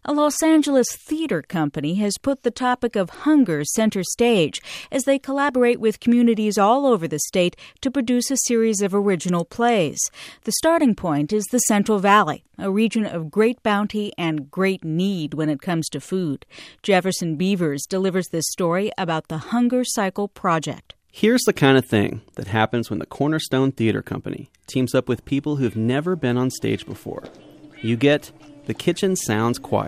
A Los Angeles theater company has put the topic of hunger center stage as they collaborate with communities all over the state to produce a series of original plays. The starting point is the Central Valley, a region of great bounty and great need when it comes to food. Jefferson Beavers delivers this story about the Hunger Cycle Project. Here's the kind of thing that happens when the Cornerstone Theater Company teams up with people who've never been on stage before. You get the Kitchen Sounds Choir.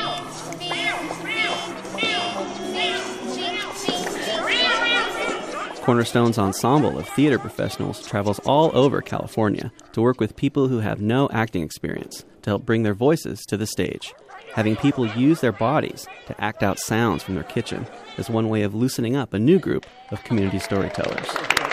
Cornerstone's ensemble of theater professionals travels all over California to work with people who have no acting experience to help bring their voices to the stage. Having people use their bodies to act out sounds from their kitchen is one way of loosening up a new group of community storytellers.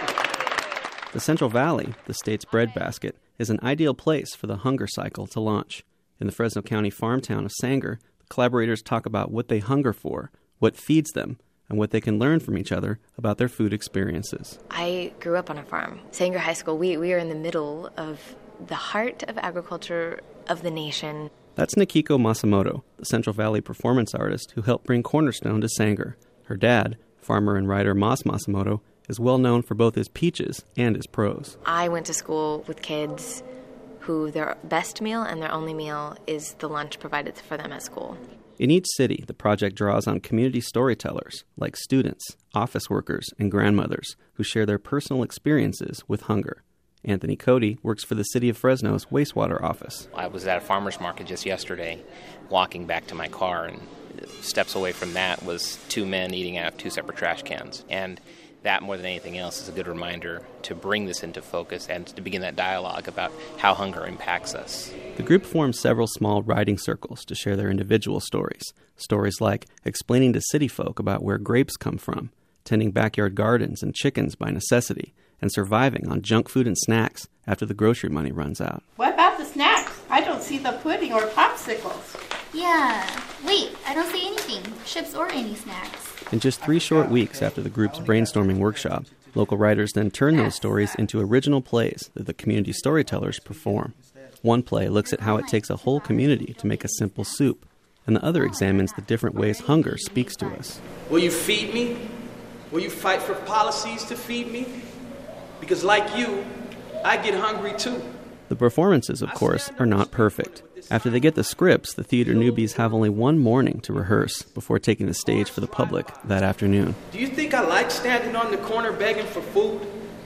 The Central Valley, the state's breadbasket, is an ideal place for the Hunger Cycle to launch. In the Fresno County farm town of Sanger, the collaborators talk about what they hunger for, what feeds them, and what they can learn from each other about their food experiences. I grew up on a farm. Sanger High School, we are in the middle of the heart of agriculture of the nation. That's Nikiko Masamoto, the Central Valley performance artist who helped bring Cornerstone to Sanger. Her dad, farmer and writer Mas Masamoto, is well known for both his peaches and his prose. I went to school with kids who their best meal and their only meal is the lunch provided for them at school. In each city, the project draws on community storytellers like students, office workers, and grandmothers who share their personal experiences with hunger. Anthony Cody works for the City of Fresno's wastewater office. I was at a farmer's market just yesterday, walking back to my car, and steps away from that was two men eating out of two separate trash cans. And that, more than anything else, is a good reminder to bring this into focus and to begin that dialogue about how hunger impacts us. The group formed several small writing circles to share their individual stories. Stories like explaining to city folk about where grapes come from, tending backyard gardens and chickens by necessity, and surviving on junk food and snacks after the grocery money runs out. What about the snacks? I don't see the pudding or popsicles. Yeah. Wait, I don't see anything. Chips or any snacks. In just 3 short weeks after the group's brainstorming workshop, local writers then turn those stories into original plays that the community storytellers perform. One play looks at how it takes a whole community to make a simple soup, and the other examines the different ways hunger speaks to us. Will you feed me? Will you fight for policies to feed me? Because like you, I get hungry too. The performances, of course, are not perfect. After they get the scripts, the theater newbies have only one morning to rehearse before taking the stage for the public that afternoon. Do you think I like standing on the corner begging for food?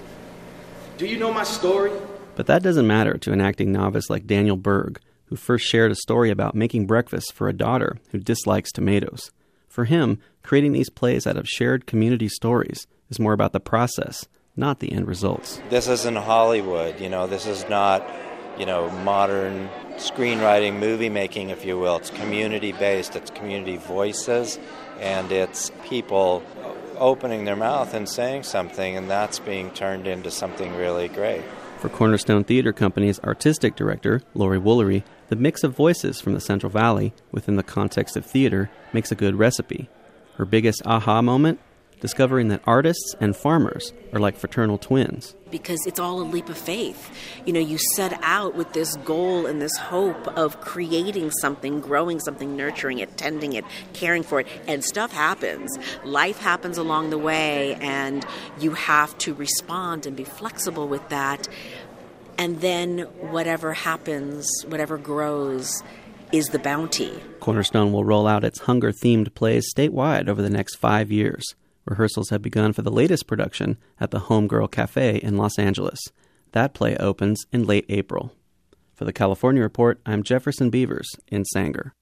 Do you know my story? But that doesn't matter to an acting novice like Daniel Berg, who first shared a story about making breakfast for a daughter who dislikes tomatoes. For him, creating these plays out of shared community stories is more about the process, not the end results. This isn't Hollywood, this is not, modern screenwriting, movie making, if you will. It's community-based, it's community voices, and it's people opening their mouth and saying something, and that's being turned into something really great. For Cornerstone Theater Company's artistic director, Lori Woolery, the mix of voices from the Central Valley within the context of theater makes a good recipe. Her biggest aha moment? Discovering that artists and farmers are like fraternal twins. Because it's all a leap of faith. You set out with this goal and this hope of creating something, growing something, nurturing it, tending it, caring for it, and stuff happens. Life happens along the way, and you have to respond and be flexible with that. And then whatever happens, whatever grows, is the bounty. Cornerstone will roll out its hunger-themed plays statewide over the next 5 years. Rehearsals have begun for the latest production at the Homegirl Cafe in Los Angeles. That play opens in late April. For the California Report, I'm Jefferson Beavers in Sanger.